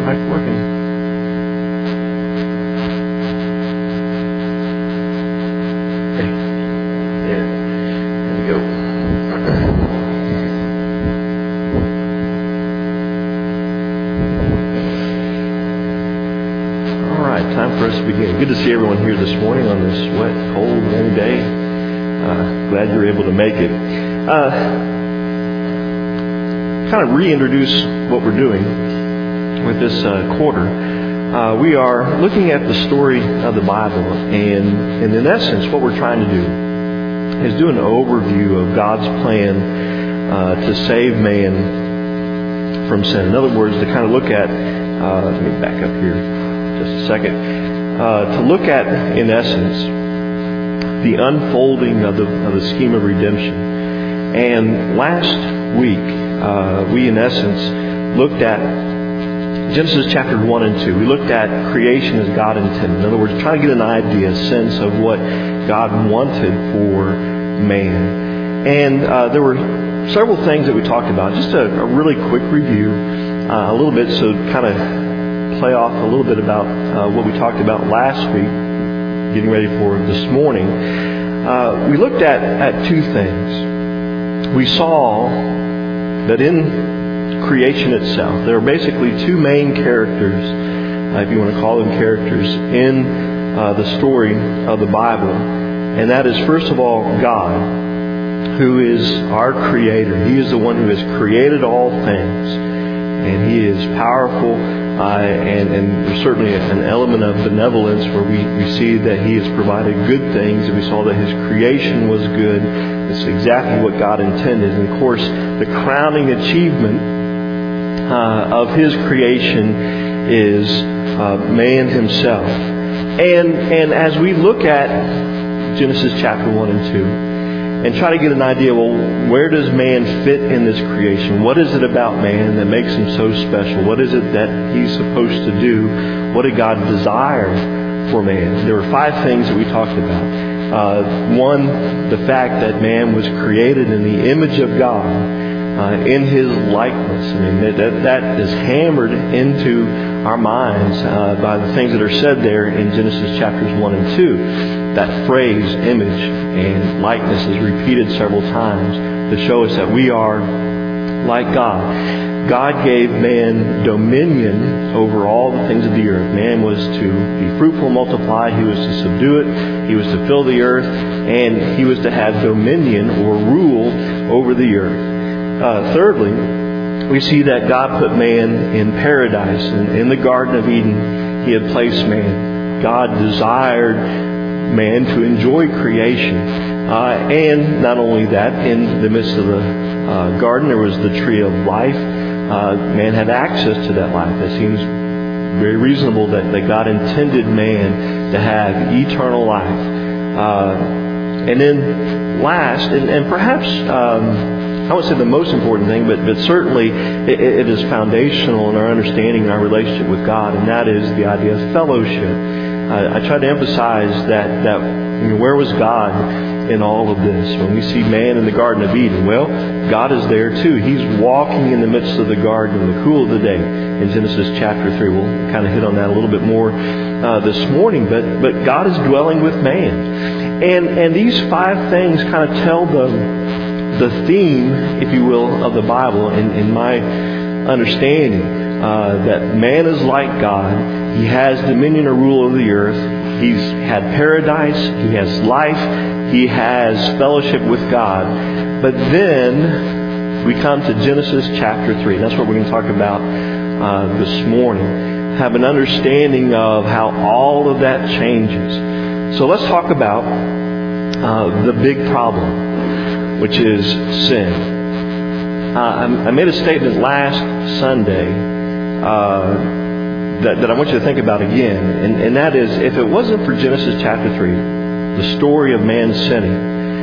mic working? Okay. There we go. All right, time for us to begin. Good to see everyone here this morning on this wet, cold, rainy day. Glad you're able to make it. Kind of reintroduce what we're doing with this quarter. We are looking at the story of the Bible, and in essence, what we're trying to do is do an overview of God's plan to save man from sin. In other words, to kind of look at, let me back up here just a second, to look at, in essence, the unfolding of the scheme of redemption. And last week, we, in essence, looked at Genesis chapter 1 and 2. We looked at creation as God intended. In other words, trying to get an idea, a sense of what God wanted for man. And there were several things that we talked about. Just a really quick review, a little bit, so kind of play off a little bit about what we talked about last week, getting ready for this morning. We looked at two things. We saw that in creation itself, there are basically two main characters, if you want to call them characters, in the story of the Bible. And that is, first of all, God, who is our Creator. He is the one who has created all things. And He is powerful, and there's certainly an element of benevolence where we see that He has provided good things, and we saw that His creation was good. It's exactly what God intended. And of course, the crowning achievement of His creation is man himself. And as we look at Genesis chapter 1 and 2 and try to get an idea, well, where does man fit in this creation? What is it about man that makes him so special? What is it that he's supposed to do? What did God desire for man? There were 5 things that we talked about. One, the fact that man was created in the image of God, in His likeness. I mean, that is hammered into our minds by the things that are said there in Genesis chapters 1 and 2. That phrase, image and likeness, is repeated several times to show us that we are like God. God gave man dominion over all the things of the earth. Man was to be fruitful, multiply. He was to subdue it. He was to fill the earth. And he was to have dominion or rule over the earth. Thirdly, we see that God put man in paradise. In the Garden of Eden, He had placed man. God desired man to enjoy creation. And not only that, in the midst of the garden, there was the tree of life. Man had access to that life. It seems very reasonable that God intended man to have eternal life. And then last, and perhaps I won't say the most important thing, but certainly it is foundational in our understanding and our relationship with God, and that is the idea of fellowship. I try to emphasize that where was God in all of this? When we see man in the Garden of Eden, well, God is there too. He's walking in the midst of the garden in the cool of the day in Genesis chapter 3. We'll kind of hit on that a little bit more this morning, but God is dwelling with man. And these 5 things kind of tell the theme, if you will, of the Bible in my understanding, that man is like God. He has dominion or rule over the earth. He's had paradise. He has life. He has fellowship with God. But then we come to Genesis chapter 3. That's what we're going to talk about this morning. Have an understanding of how all of that changes. So let's talk about the big problem, which is sin. I made a statement last Sunday that I want you to think about again, and that is, if it wasn't for Genesis chapter 3, the story of man sinning,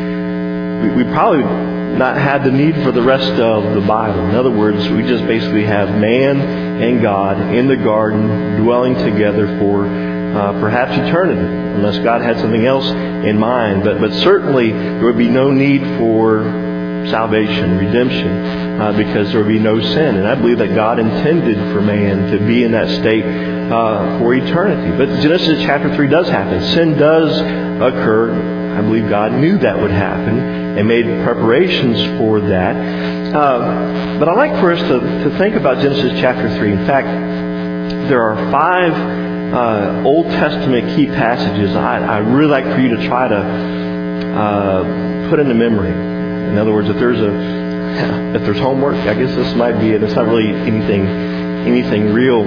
we probably not had the need for the rest of the Bible. In other words, we just basically have man and God in the garden dwelling together for perhaps eternity, unless God had something else in mind. But certainly there would be no need for salvation, redemption, because there would be no sin. And I believe that God intended for man to be in that state for eternity. But Genesis chapter 3 does happen. Sin does occur. I believe God knew that would happen and made preparations for that. But I'd like for us to think about Genesis chapter 3. In fact, there are 5 Old Testament key passages I really like for you to try to put into memory. In other words, if there's homework, I guess this might be it. It's not really anything real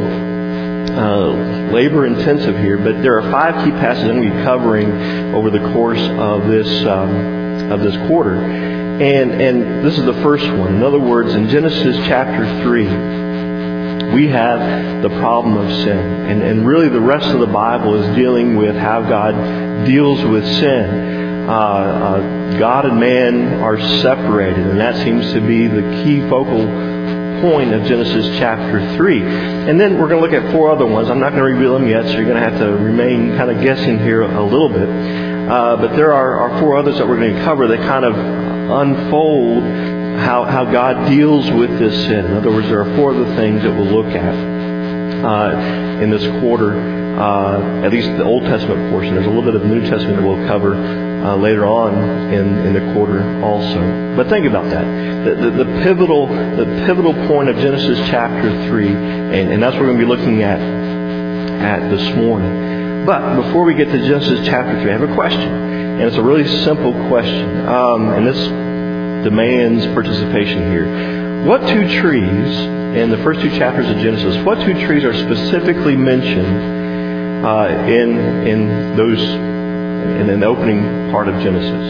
labor intensive here, but there are 5 key passages I'm going to be covering over the course of this quarter. And this is the first one. In other words, in Genesis chapter 3, we have the problem of sin. And really the rest of the Bible is dealing with how God deals with sin. God and man are separated, and that seems to be the key focal point of Genesis chapter 3. And then we're going to look at 4 other ones. I'm not going to reveal them yet, so you're going to have to remain kind of guessing here a little bit. But there are 4 others that we're going to cover that kind of unfold how God deals with this sin. In other words, there are 4 other things that we'll look at in this quarter, at least the Old Testament portion. There's a little bit of the New Testament that we'll cover later on in the quarter also. But think about that. The pivotal point of Genesis chapter 3, and that's what we're going to be looking at this morning. But before we get to Genesis chapter 3, I have a question. And it's a really simple question. And this demands participation here. What 2 trees in the first 2 chapters of Genesis, what 2 trees are specifically mentioned in the opening part of Genesis?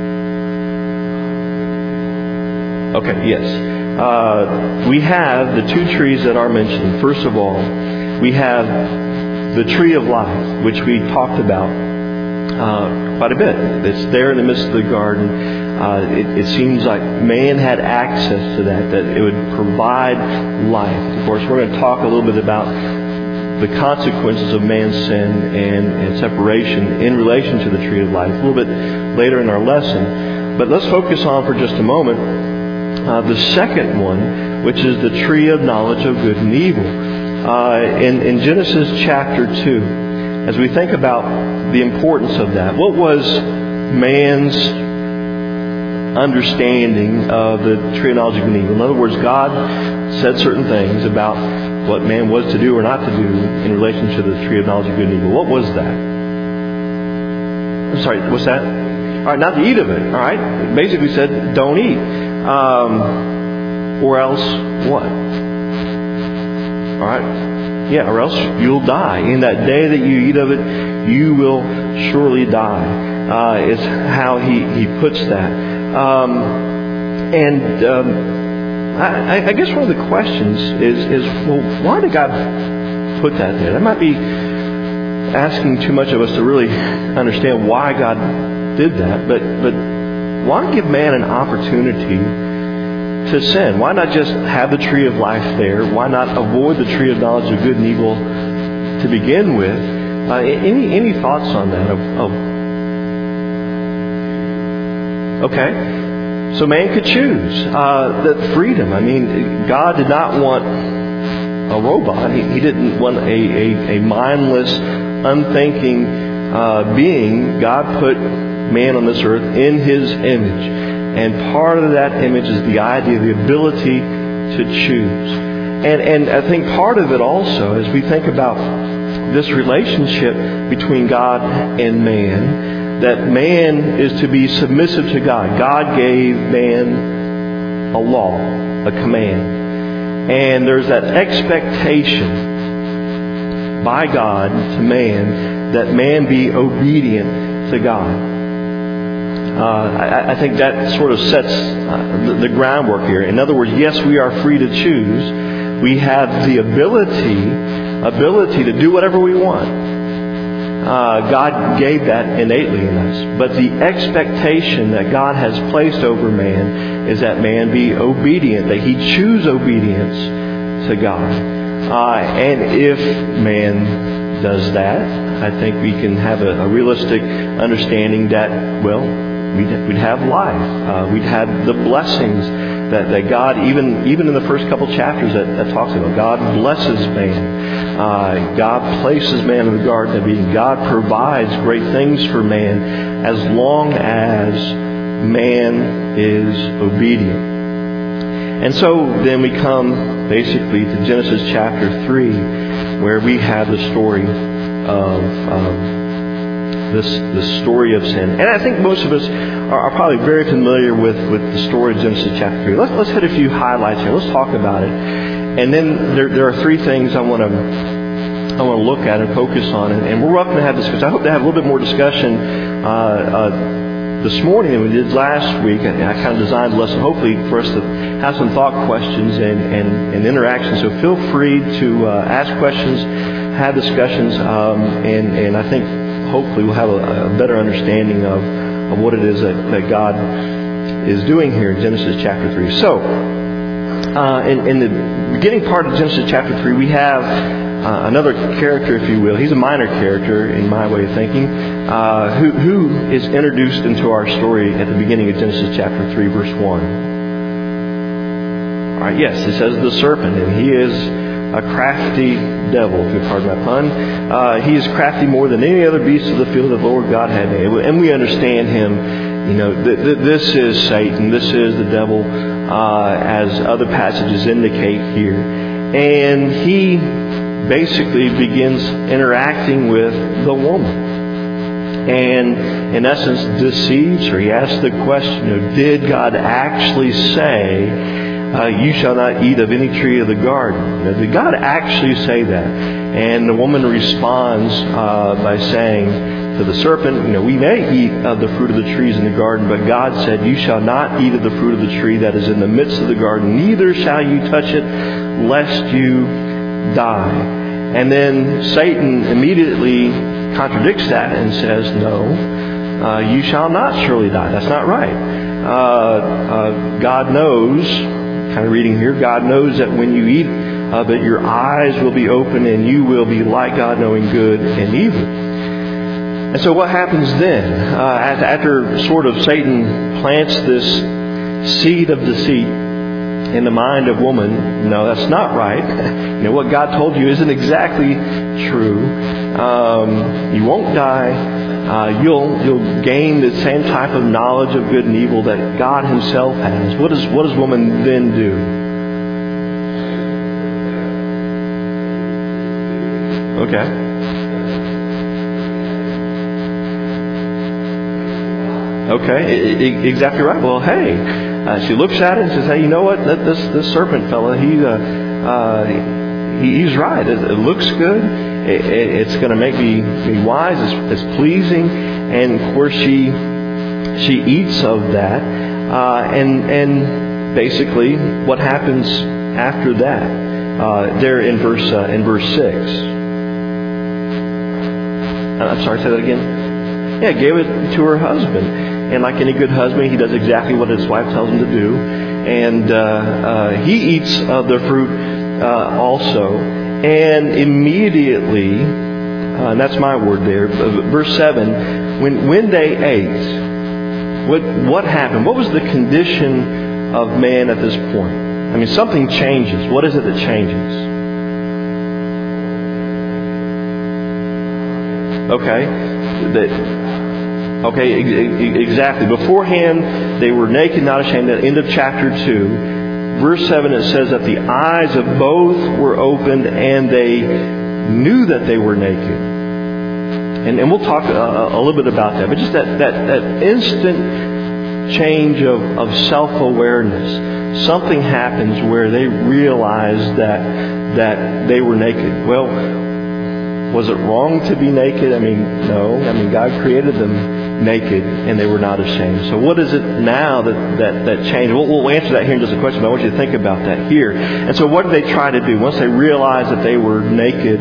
Okay, yes. We have the 2 trees that are mentioned. First of all, we have the tree of life, which we talked about quite a bit. It's there in the midst of the garden. It seems like man had access to that it would provide life. Of course, we're going to talk a little bit about the consequences of man's sin and separation in relation to the tree of life a little bit later in our lesson. But let's focus on for just a moment the second one, which is the tree of knowledge of good and evil. In Genesis chapter 2, as we think about the importance of that, what was man's understanding of the tree of knowledge of good and evil? In other words, God said certain things about what man was to do or not to do in relation to the tree of knowledge of good and evil. What was that? I'm sorry, what's that? All right, not to eat of it. All right, it basically said don't eat, or else what? All right, yeah, or else you'll die. In that day that you eat of it, you will surely die. Is how he puts that. I guess one of the questions is, well, why did God put that there? That might be asking too much of us to really understand why God did that. But why give man an opportunity to sin? Why not just have the tree of life there? Why not avoid the tree of knowledge of good and evil to begin with? Any thoughts on that? Okay. So man could choose that freedom. I mean, God did not want a robot. He didn't want a mindless, unthinking being. God put man on this earth in His image. And part of that image is the idea, the ability to choose. And I think part of it also, as we think about this relationship between God and man, that man is to be submissive to God. God gave man a law, a command. And there's that expectation by God to man that man be obedient to God. I think that sort of sets the groundwork here. In other words, yes, we are free to choose. We have the ability to do whatever we want. God gave that innately in us. But the expectation that God has placed over man is that man be obedient, that he choose obedience to God. And if man does that, I think we can have a realistic understanding that, well, we'd have life. We'd have the blessings that God, even in the first couple chapters that talks about, God blesses man. God places man in the Garden of Eden. God provides great things for man as long as man is obedient. And so then we come basically to Genesis chapter 3, where we have the story of this story of sin. And I think most of us are probably very familiar with the story of Genesis chapter 3. Let's hit a few highlights here. Let's talk about it. And then there are three things I want to look at and focus on. And we're welcome to have discussion. I hope to have a little bit more discussion this morning than we did last week. I kind of designed the lesson hopefully for us to have some thought questions and interaction. So feel free to ask questions, have discussions, and I think hopefully we'll have a better understanding of what it is that God is doing here in Genesis chapter 3. So, in the beginning part of Genesis chapter 3, we have another character, if you will. He's a minor character in my way of thinking, who is introduced into our story at the beginning of Genesis chapter 3, verse 1. All right, yes, it says the serpent, and he is a crafty devil, if you'll pardon my pun. He is crafty more than any other beast of the field that the Lord God had made. And we understand him. You know, this is Satan. This is the devil, as other passages indicate here. And he basically begins interacting with the woman. And in essence deceives her. He asks the question, did God actually say, you shall not eat of any tree of the garden? Did God actually say that? And the woman responds by saying to the serpent, we may eat of the fruit of the trees in the garden, but God said, you shall not eat of the fruit of the tree that is in the midst of the garden, neither shall you touch it, lest you die. And then Satan immediately contradicts that and says, no, you shall not surely die. That's not right. God knows, kind of reading here, God knows that when you eat of it, your eyes will be open and you will be like God, knowing good and evil. And so what happens then? After sort of Satan plants this seed of deceit in the mind of woman, no, that's not right. What God told you isn't exactly true. You won't die. You'll gain the same type of knowledge of good and evil that God Himself has. What does woman then do? Okay. Okay, exactly right. Well, hey, she looks at it and says, "Hey, you know what? This serpent fella, he's right. It looks good. It's going to make me wise. It's pleasing." And of course, she eats of that. And basically, what happens after that? There in verse 6. I'm sorry. Say that again. Yeah, gave it to her husband. And like any good husband, he does exactly what his wife tells him to do. And he eats of the fruit also. And immediately, and that's my word there, verse 7, when they ate, what happened? What was the condition of man at this point? I mean, something changes. What is it that changes? Okay, exactly. Beforehand, they were naked, not ashamed. At the end of chapter 2, verse 7, it says that the eyes of both were opened and they knew that they were naked. And we'll talk a little bit about that. But just that instant change of self-awareness. Something happens where they realize that they were naked. Well, was it wrong to be naked? I mean, no. I mean, God created them naked and they were not ashamed. So what is it now that changed? We'll answer that here in just a question, but I want you to think about that here. And so what did they try to do? Once they realized that they were naked,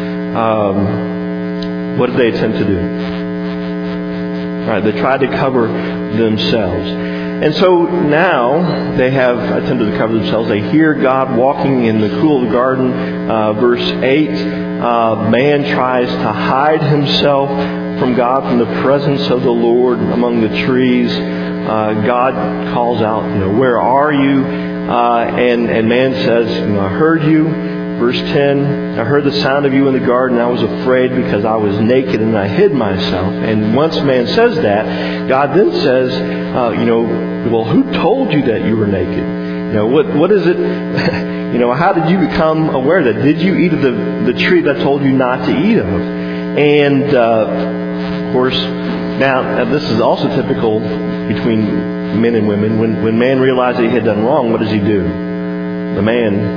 what did they attempt to do? All right, they tried to cover themselves. And so now they have attempted to cover themselves. They hear God walking in the cool of the garden. Verse 8, man tries to hide himself from God, from the presence of the Lord among the trees. God calls out, where are you? And man says, I heard you. Verse 10, I heard the sound of you in the garden. I was afraid because I was naked and I hid myself. And once man says that, God then says, well, who told you that you were naked? What is it? How did you become aware of that? Did you eat of the tree that I told you not to eat of? And, of course, now this is also typical between men and women. When man realized that he had done wrong, what does he do? The man...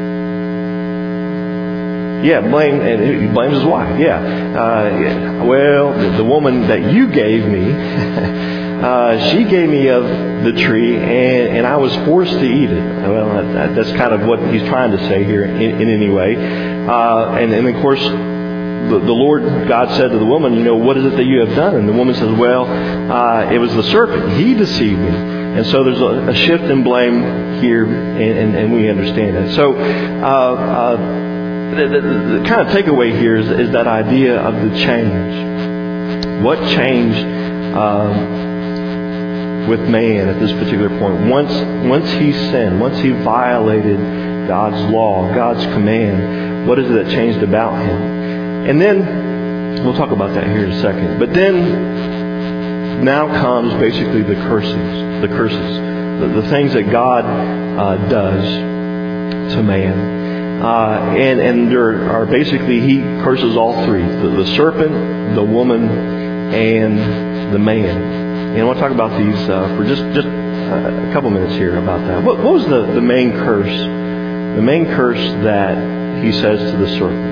he blames his wife. The woman that you gave me, she gave me of the tree, and I was forced to eat it. Well, that's kind of what he's trying to say here in any way. And of course, the Lord God said to the woman, what is it that you have done? And the woman says, it was the serpent. He deceived me. And so there's a shift in blame here, and we understand that. So, the kind of takeaway here is that idea of the change. What changed with man at this particular point? Once he sinned, once he violated God's law, God's command, what is it that changed about him? And then, we'll talk about that here in a second. But then, now comes basically the curses. The things that God does to man. And there are basically, he curses all three. The serpent, the woman, and the man. And I want to talk about these for just a couple minutes here about that. What was the main curse? The main curse that he says to the serpent.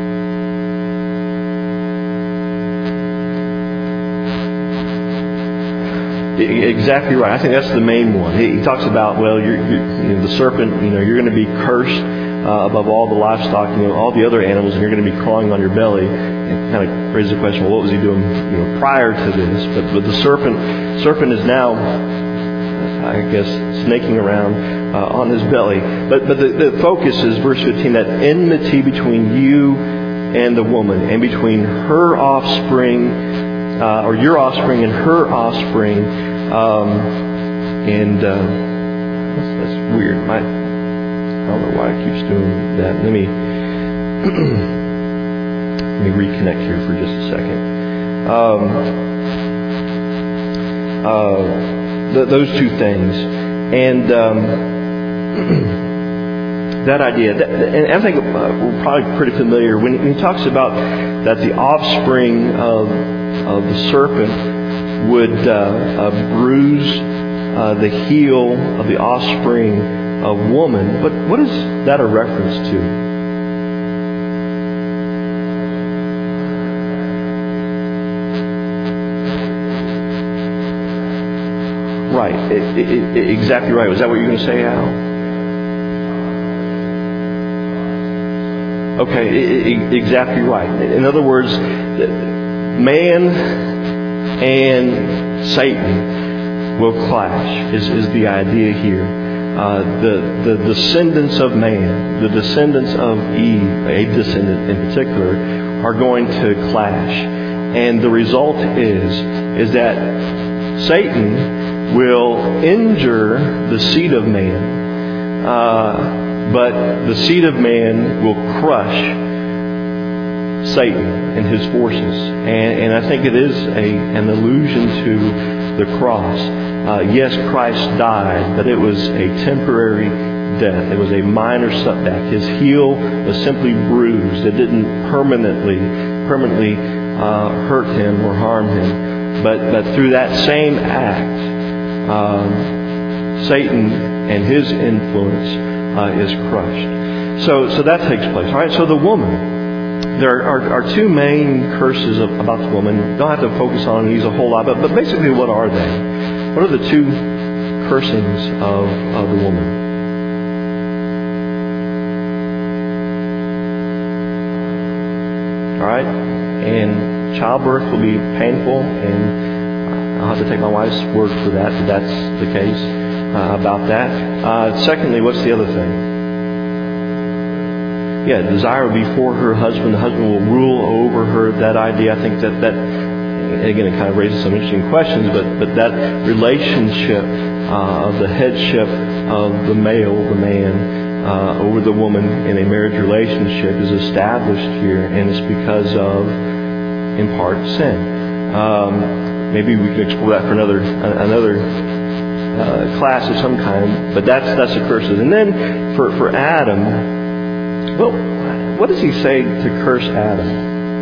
Exactly right. I think that's the main one. He talks about, the serpent, you're going to be cursed above all the livestock, all the other animals, and you're going to be crawling on your belly. It kind of raises the question, what was he doing, prior to this? But the serpent is now, I guess, snaking around on his belly. But the focus is verse 15, that enmity between you and the woman, and between her offspring, or your offspring and her offspring. That's weird. I don't know why it keeps doing that. Let me reconnect here for just a second. Those two things, and that idea. And I think we're probably pretty familiar when he talks about that the offspring of the serpent would bruise the heel of the offspring of woman. But what is that a reference to? Right. Exactly right. Was that what you were going to say, Al? Okay. Exactly right. In other words, man and Satan will clash, is the idea here. The descendants of man, the descendants of Eve, a descendant in particular, are going to clash. And the result is that Satan will injure the seed of man, but the seed of man will crush Satan and his forces. And I think it is an allusion to the cross. Yes, Christ died, but it was a temporary death. It was a minor setback. His heel was simply bruised. It didn't permanently hurt him or harm him. But through that same act, Satan and his influence is crushed. So that takes place. All right. So the woman. There are two main curses about the woman. Don't have to focus on these a whole lot, but basically, what are they? What are the two cursings of the woman? All right, and childbirth will be painful, and I'll have to take my wife's word for that. If that's the case about that. Secondly, what's the other thing? Desire will be for her husband. The husband will rule over her. That idea, I think that again, it kind of raises some interesting questions, but that relationship of the headship of the male, the man, over the woman in a marriage relationship is established here, and it's because of, in part, sin. Maybe we can explore that for another class of some kind, but that's the curses. And then for Adam, well, what does he say to curse Adam?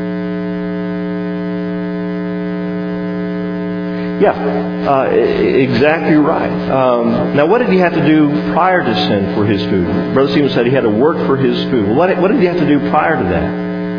Yeah, exactly right. Now, what did he have to do prior to sin for his food? Brother Stephen said he had to work for his food. What did he have to do prior to that?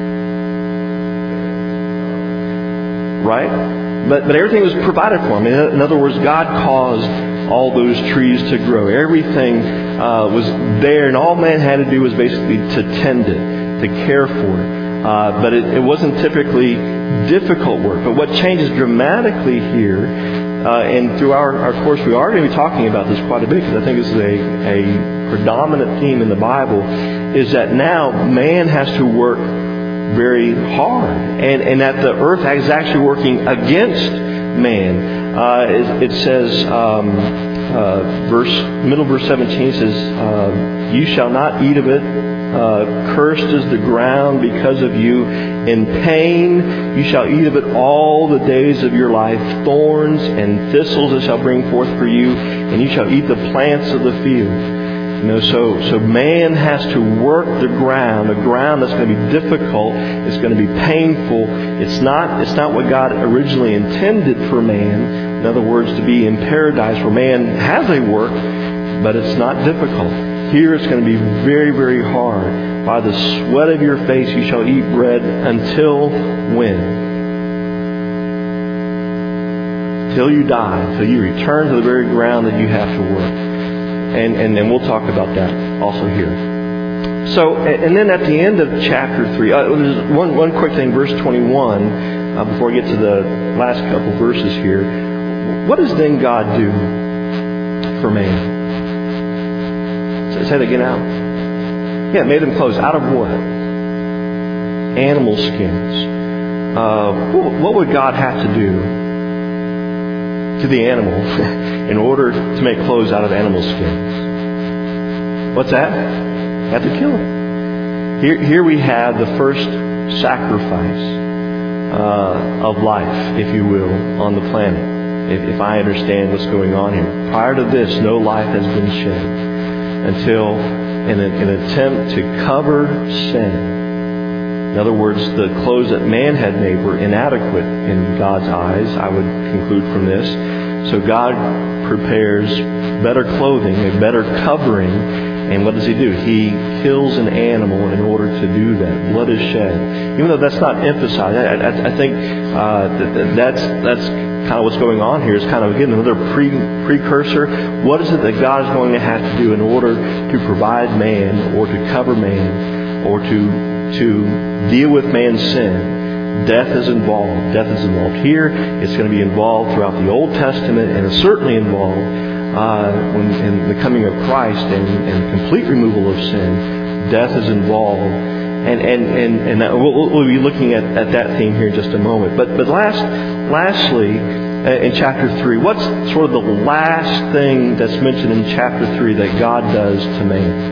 Right? But everything was provided for him. In other words, God caused all those trees to grow. Everything was there, and all man had to do was basically to tend it, to care for it. But it wasn't typically difficult work. But what changes dramatically here, and through our course, we are going to be talking about this quite a bit, because I think this is a predominant theme in the Bible, is that now man has to work very hard, and that the earth is actually working against man. It says, middle verse 17 says, "You shall not eat of it. Cursed is the ground because of you. In pain you shall eat of it all the days of your life. Thorns and thistles it shall bring forth for you, and you shall eat the plants of the field." So man has to work the ground, a ground that's going to be difficult. It's going to be painful. It's not what God originally intended for man. In other words, to be in paradise where man has a work, but it's not difficult. Here it's going to be very, very hard. By the sweat of your face you shall eat bread until when? Till you die, till you return to the very ground that you have to work. And then we'll talk about that also here. So, and then at the end of chapter 3, there's one quick thing, verse 21, before we get to the last couple verses here. What does then God do for man? Say that again out. Yeah, made them clothes. Out of what? Animal skins. What would God have to do to the animal in order to make clothes out of animal skins? What's that? You have to kill it. Here we have the first sacrifice of life, if you will, on the planet. If I understand what's going on here. Prior to this, no life has been shed until in an attempt to cover sin. In other words, the clothes that man had made were inadequate in God's eyes, I would conclude from this. So God prepares better clothing, a better covering, and what does He do? He kills an animal in order to do that. Blood is shed. Even though that's not emphasized, I think that's kind of what's going on here. Is kind of, again, another precursor. What is it that God is going to have to do in order to provide man, or to cover man, or to deal with man's sin? Death is involved. Death is involved here. It's going to be involved throughout the Old Testament, and it's certainly involved in the coming of Christ and complete removal of sin. Death is involved, and we'll be looking at that theme here in just a moment. But lastly, in chapter 3, what's sort of the last thing that's mentioned in chapter 3 that God does to man?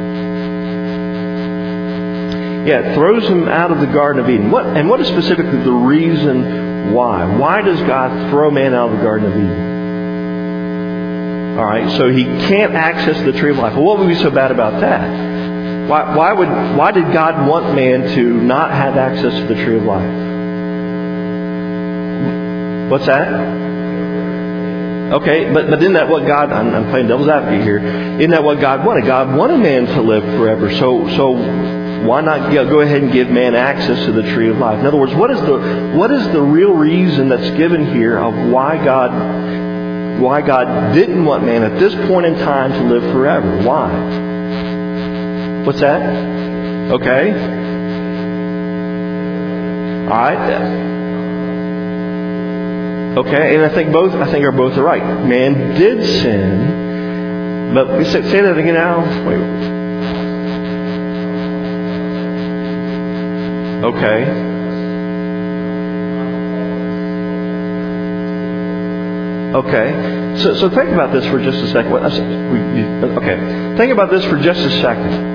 Yeah, it throws him out of the Garden of Eden. What is specifically the reason why? Why does God throw man out of the Garden of Eden? All right, so he can't access the tree of life. Well, what would be so bad about that? Why did God want man to not have access to the tree of life? What's that? Okay, but isn't that what God? I'm playing devil's advocate here. Isn't that what God wanted? God wanted man to live forever. So why not go ahead and give man access to the tree of life? In other words, what is the real reason that's given here of why God didn't want man at this point in time to live forever? Why? What's that? Okay. All right. Okay, and I think both are right. Man did sin, but say that again now. Wait. Okay. Okay. So think about this for just a second. Okay. Think about this for just a second.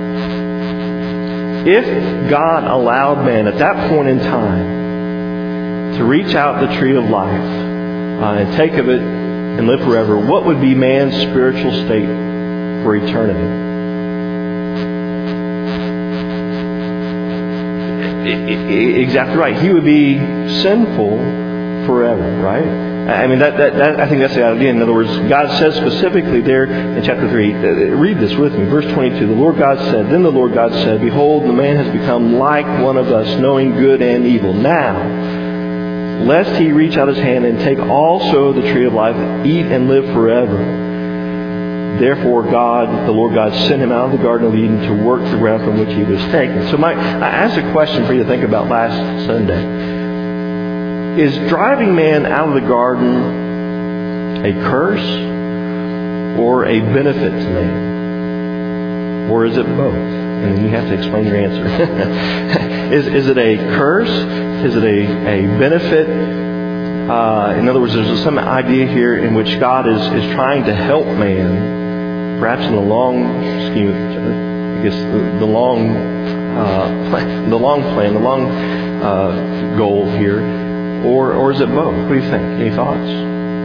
If God allowed man at that point in time to reach out the tree of life and take of it and live forever, what would be man's spiritual state for eternity? Exactly right. He would be sinful forever, right? I mean, I think that's the idea. In other words, God says specifically there in chapter 3, read this with me, verse 22, the Lord God said, then the Lord God said, behold, the man has become like one of us, knowing good and evil. Now, lest he reach out his hand and take also the tree of life, eat and live forever. Therefore, God, the Lord God, sent him out of the Garden of Eden to work the ground from which he was taken. So I asked a question for you to think about last Sunday. Is driving man out of the garden a curse or a benefit to man? Or is it both? And then you have to explain your answer. Is it a curse? Is it a benefit? In other words, there's some idea here in which God is trying to help man, perhaps in the long scheme, I guess the long plan, the long goal here. Or is it both? What do you think? Any thoughts?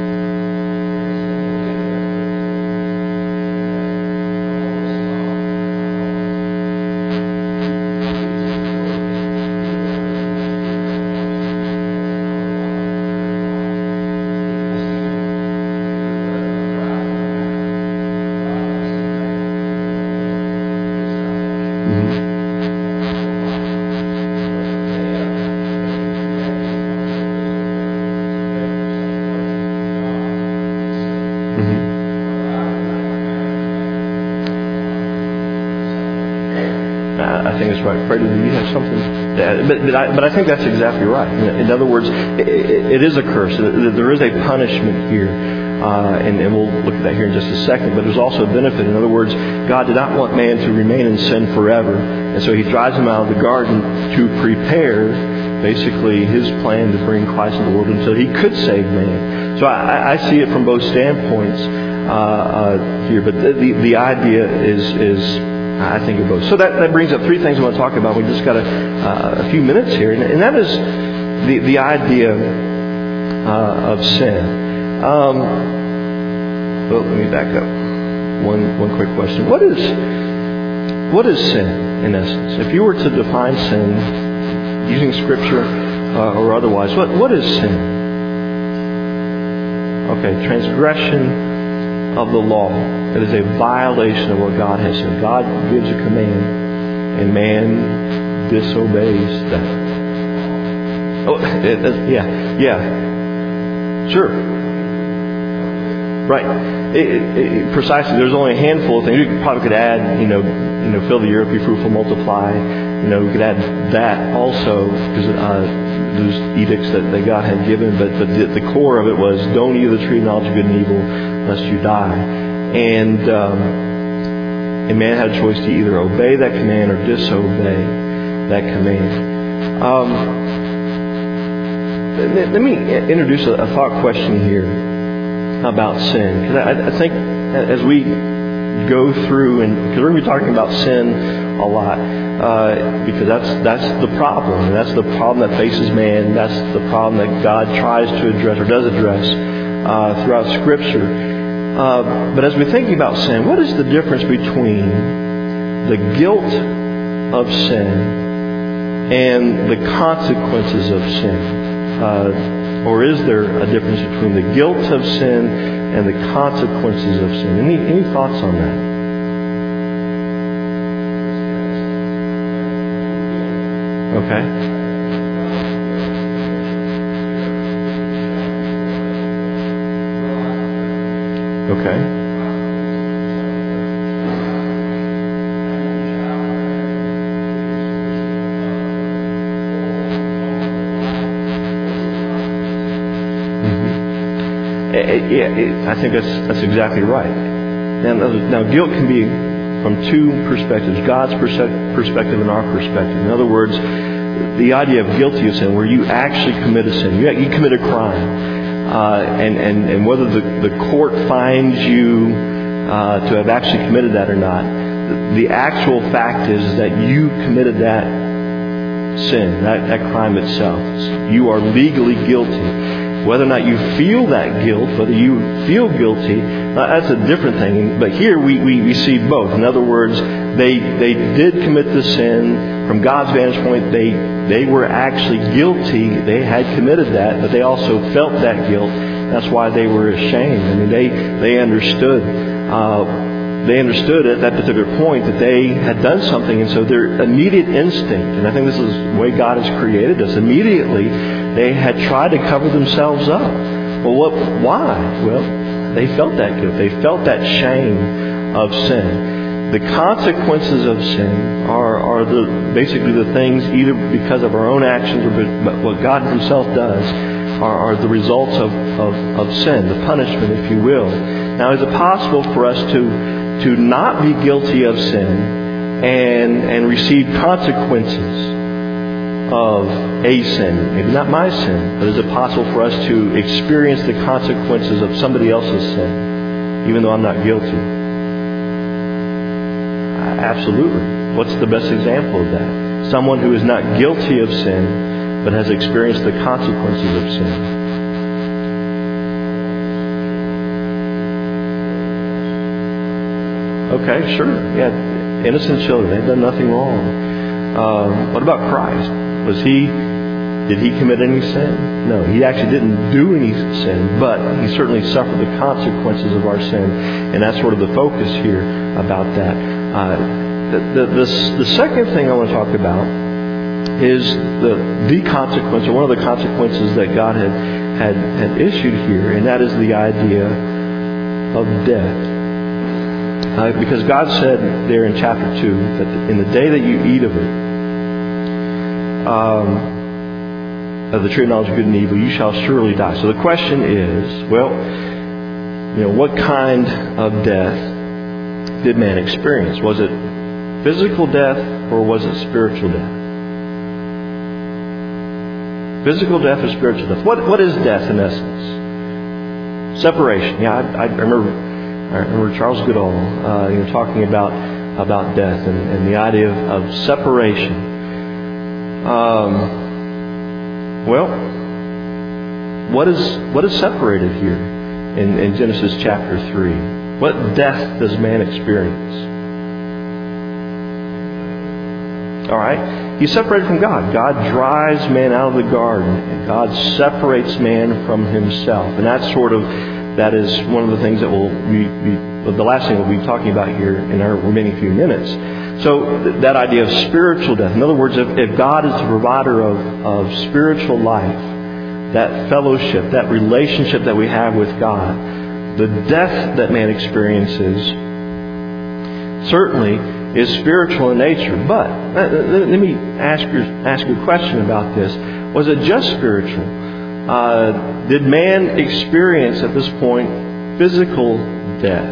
I think it's right. Freddie, do you have something to add? But I think that's exactly right. In other words, it is a curse. There is a punishment here. And we'll look at that here in just a second. But there's also a benefit. In other words, God did not want man to remain in sin forever. And so He drives him out of the garden to prepare, basically, His plan to bring Christ into the world until He could save man. So I see it from both standpoints here. But the idea is I think of both. So that brings up three things I want to talk about. We just got a few minutes here, and that is the idea of sin. Well, let me back up. One quick question: What is sin in essence? If you were to define sin using Scripture or otherwise, what is sin? Okay, transgression of the law. It is a violation of what God has said. God gives a command, and man disobeys that. Oh, yeah, sure, right. Precisely. There's only a handful of things. You probably could add, fill the earth, be fruitful, multiply. We could add that also because those edicts that God had given. But the core of it was, don't eat of the tree of knowledge of good and evil, lest you die. And man had a choice to either obey that command or disobey that command. Let me introduce a thought question here about sin. Because I think as we go through, and because we're going to be talking about sin a lot, because that's the problem. And that's the problem that faces man. That's the problem that God tries to address or does address throughout Scripture. But as we're thinking about sin, what is the difference between the guilt of sin and the consequences of sin? Or is there a difference between the guilt of sin and the consequences of sin? Any thoughts on that? Okay. Okay. Yeah, I think that's exactly right. Now, guilt can be from two perspectives: God's perspective and our perspective. In other words, the idea of guilty of sin, where you actually commit a sin, you commit a crime. and whether the court finds you to have actually committed that or not, the actual fact is that you committed that sin, that crime itself. You are legally guilty. Whether or not you feel that guilt, whether you feel guilty, that's a different thing. But here we see both. In other words, they did commit the sin. From God's vantage point, they were actually guilty. They had committed that, but they also felt that guilt. That's why they were ashamed. I mean, they understood. They understood at that particular point that they had done something, and so their immediate instinct, and I think this is the way God has created us, immediately they had tried to cover themselves up. Well, why? Well, they felt that guilt. They felt that shame of sin. The consequences of sin are basically the things, either because of our own actions or what God Himself does, are the results of sin, the punishment, if you will. Now, is it possible for us to not be guilty of sin and receive consequences of a sin? Maybe not my sin, but is it possible for us to experience the consequences of somebody else's sin, even though I'm not guilty? Absolutely. What's the best example of that? Someone who is not guilty of sin, but has experienced the consequences of sin. Okay, sure. Yeah, innocent children. They've done nothing wrong. What about Christ? Did He commit any sin? No, He actually didn't do any sin, but He certainly suffered the consequences of our sin. And that's sort of the focus here about that. The second thing I want to talk about is the consequence, or one of the consequences that God had issued here, and that is the idea of death. Because God said there in chapter 2 that in the day that you eat of it, of the tree of knowledge of good and evil, you shall surely die. So the question is, what kind of death did man experience? Was it physical death or was it spiritual death? Physical death or spiritual death? What is death in essence? Separation. Yeah, I remember Charles Goodall, talking about death and the idea of separation. What is separated here in Genesis chapter 3? What death does man experience? All right, he's separated from God. God drives man out of the garden, and God separates man from Himself, and that is one of the things that the last thing we'll be talking about here in our remaining few minutes. So that idea of spiritual death. In other words, if God is the provider of spiritual life, that fellowship, that relationship that we have with God, the death that man experiences certainly is spiritual in nature. But let me ask you a question about this. Was it just spiritual? Did man experience at this point physical death?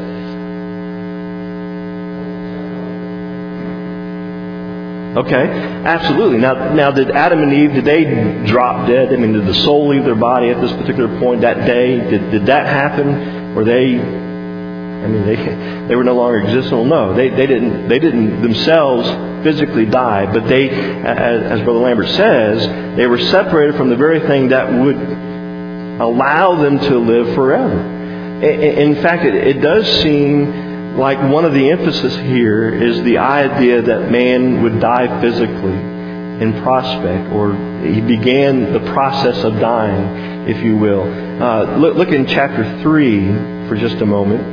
Okay, absolutely. Now, did Adam and Eve, did they drop dead? I mean, did the soul leave their body at this particular point that day? Did that happen? Were they were no longer existent? No, they didn't themselves physically die, but they, as Brother Lambert says, they were separated from the very thing that would allow them to live forever. In fact, it does seem like one of the emphasis here is the idea that man would die physically in prospect, or he began the process of dying, if you will. Look in chapter 3 for just a moment.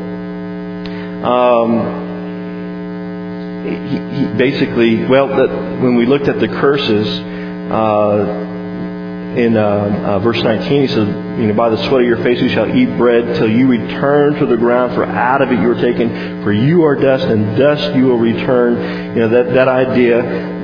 He basically, when we looked at the curses in verse 19, he says, by the sweat of your face you shall eat bread till you return to the ground, for out of it you are taken, for you are dust, and dust you will return. That idea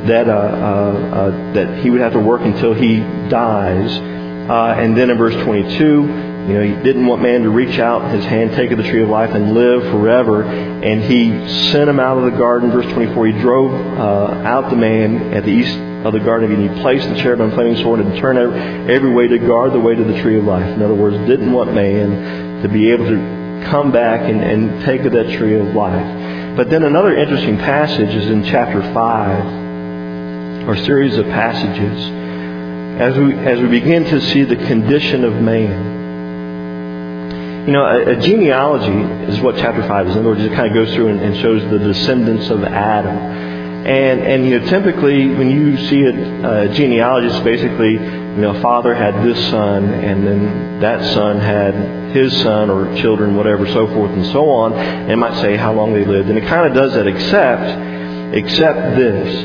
that he would have to work until he dies. And then in verse 22, he didn't want man to reach out his hand, take of the tree of life, and live forever. And he sent him out of the garden. Verse 24, he drove out the man at the east of the Garden of Eden. He placed the cherubim flaming sword and turned every way to guard the way to the tree of life. In other words, didn't want man to be able to come back and take of that tree of life. But then another interesting passage is in chapter 5, or series of passages, as we begin to see the condition of man. You know, a genealogy is what chapter 5 is. In other words, it kind of goes through and shows the descendants of Adam. And you know, typically when you see a genealogy, it's basically, you know, a father had this son, and then that son had his son or children, whatever, so forth and so on. And it might say how long they lived. And it kind of does that, except this.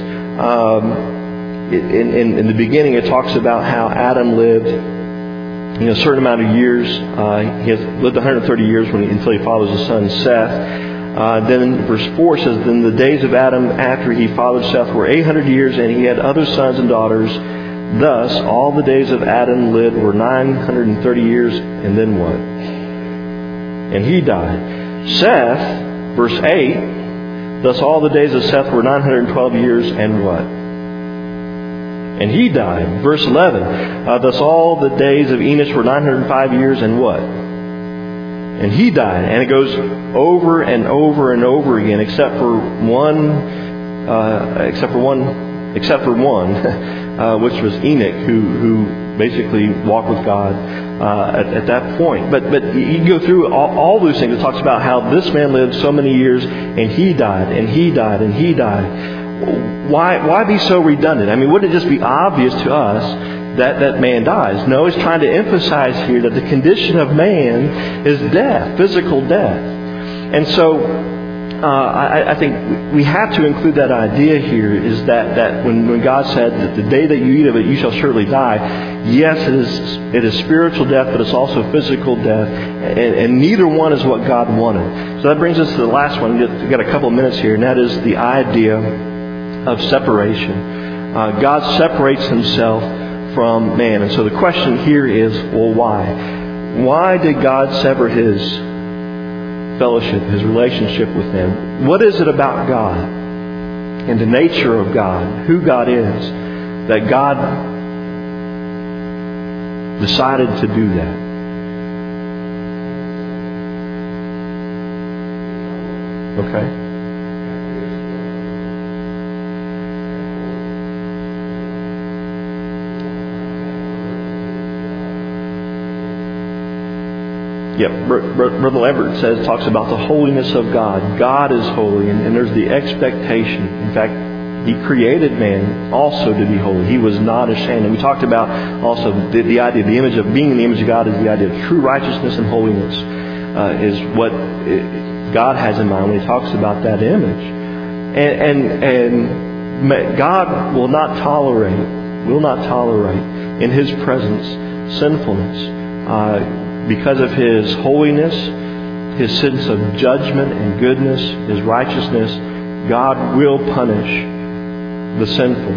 In the beginning, it talks about how Adam lived, you know, a certain amount of years. He has lived 130 years until he fathers his son Seth. Then in verse 4 says, "Then the days of Adam after he fathered Seth were 800 years, and he had other sons and daughters. Thus all the days of Adam lived were 930 years." And then what? And he died. Seth, verse 8, "Thus all the days of Seth were 912 years, and what? And he died." Verse 11, "Thus all the days of Enosh were 905 years, and what? And he died." And it goes over and over and over again, except for one, which was Enoch, who basically walked with God at that point. But you go through all those things. It talks about how this man lived so many years, and he died, and he died, and he died. Why be so redundant? I mean, wouldn't it just be obvious to us that man dies? No, he's trying to emphasize here that the condition of man is death, physical death. And so I think we have to include that idea here, is that when God said that the day that you eat of it, you shall surely die. Yes, it is spiritual death, but it's also physical death. And neither one is what God wanted. So that brings us to the last one. We've got a couple of minutes here, and that is the idea of separation. God separates himself from man. And so the question here is, well, why? Why did God sever his fellowship, his relationship with man? What is it about God and the nature of God, who God is, that God decided to do that? Okay. Yep, Brother Lambert talks about the holiness of God. God is holy, and there's the expectation. In fact, He created man also to be holy. He was not ashamed. And we talked about also the idea, the image of being in the image of God is the idea of true righteousness and holiness is what God has in mind when He talks about that image. And God will not tolerate in His presence sinfulness. Because of His holiness, His sense of judgment and goodness, His righteousness, God will punish the sinful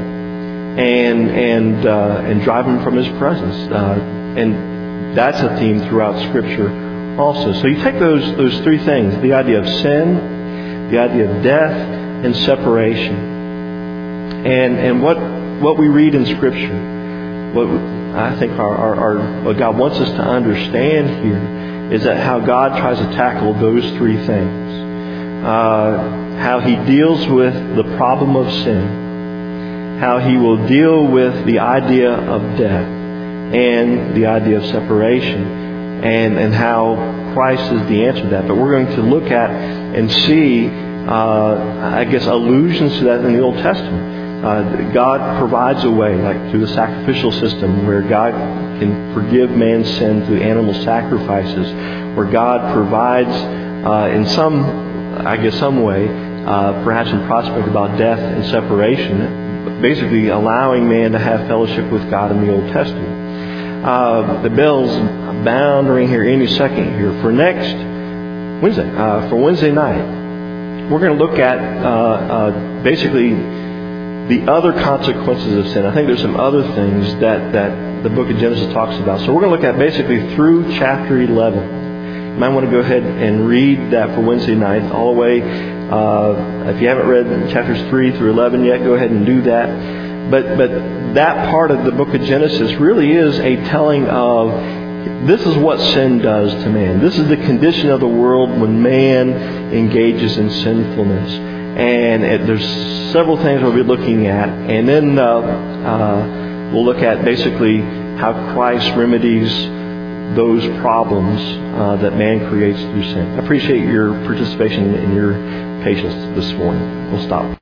and drive them from His presence. And that's a theme throughout Scripture also. So you take those three things: the idea of sin, the idea of death, and separation. And what we read in Scripture, what I think what God wants us to understand here is that how God tries to tackle those three things. How He deals with the problem of sin, how He will deal with the idea of death and the idea of separation, and how Christ is the answer to that. But we're going to look at and see, allusions to that in the Old Testament. God provides a way, like through the sacrificial system, where God can forgive man's sin through animal sacrifices, where God provides in some way, perhaps in prospect about death and separation, basically allowing man to have fellowship with God in the Old Testament. The bell's bound to ring here any second here. For next Wednesday, for Wednesday night, we're going to look at basically the other consequences of sin. I think there's some other things that the book of Genesis talks about. So we're going to look at basically through chapter 11. You might want to go ahead and read that for Wednesday night all the way. If you haven't read chapters 3 through 11 yet, go ahead and do that. But that part of the book of Genesis really is a telling of this is what sin does to man. This is the condition of the world when man engages in sinfulness. And there's several things we'll be looking at. And then we'll look at basically how Christ remedies those problems that man creates through sin. I appreciate your participation and your patience this morning. We'll stop.